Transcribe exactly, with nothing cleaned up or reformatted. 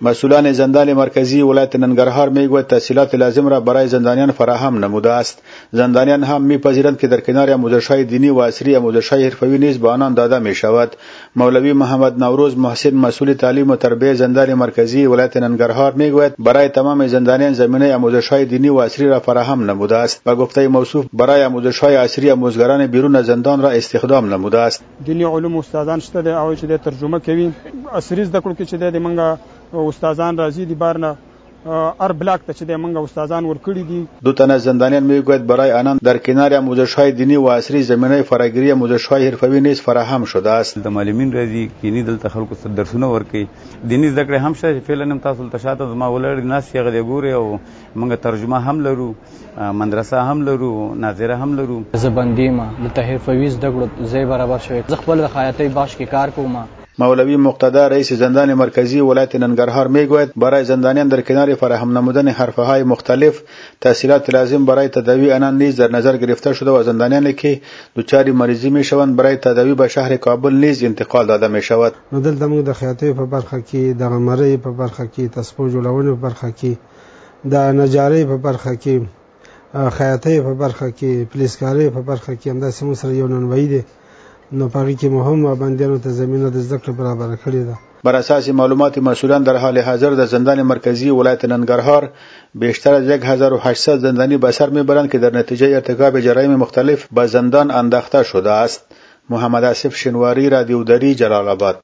مسئولان زندان مرکزی ولایت ننگرهار میگوید تحصیلات لازم را برای زندانیان فراهم نموده است. زندانیان هم میپذیرند که در کنار آموزش‌های دینی و عصری آموزش‌های حرفه‌ای نیز به آنان داده میشود. مولوی محمد نوروز محسن مسئول تعلیم و تربیت زندان مرکزی ولایت ننگرهار میگوید برای تمام زندانیان زمینه آموزش‌های دینی و عصری را فراهم نموده است و گفته موصوف برای آموزش‌های عصری آموزگاران بیرون از زندان را استخدام نموده است. دینی علوم استادان شته او چې ترجمه کوي عصری زده کړو کې چې د منګه استادان راځي دی بارنه ار بلاک ته چې د منګه استادان ورکړي دي. دو تن از زندانیان میگوید برای آنان در کنار آموزش‌های دینی و عصری زمینه فراگیری آموزش‌های حرفه‌ای نیز فراهم شده است. د معلمین راځي کینی دلته خلکو ته درسونه ورکړي دینی زده کړې هم شته فعلا هم تاسو ته شاته ما ولر ناس یې غلې ګوري او منګه ترجمه هم لرو مدرسه هم لرو ناظره هم لرو. زبندی ما د حرفه‌ای زده کړو زی برابر شوی ز خپل خیاطی باش کې کار کوم. مولوی مقتدی رئیس زندان مرکزی ولایت ننگرهار میگوید برای زندانیان در کنار فراهم نمودن حرفه‌های مختلف تحصیلات لازم برای تداوی آنان نیز در نظر گرفته شده و زندانیانی که دچار مریضی میشوند برای تداوی به شهر کابل نیز انتقال داده میشود. نو دلته موږ د خیاطۍ په برخه کې د غمرۍ په برخه کې تسبو جوړونې په برخه کې د نجارۍ په برخه کې خیاطۍ په برخه کې پولیسکارۍ په برخه کې همداسې موږ سره یو ننوایی دی نو پاکی که مهم بندیانو ته زمینه د زده کړې برابر کړې ده. بر اساس معلومات مسئولان در حال حاضر در زندان مرکزی ولایت ننگرهار بیشتر از یک هزار و هشتصد زندانی به سر میبرند که در نتیجه ارتکاب جرایم مختلف به زندان انداخته شده است. محمد آصف شنواری، رادیو دری، جلال آباد.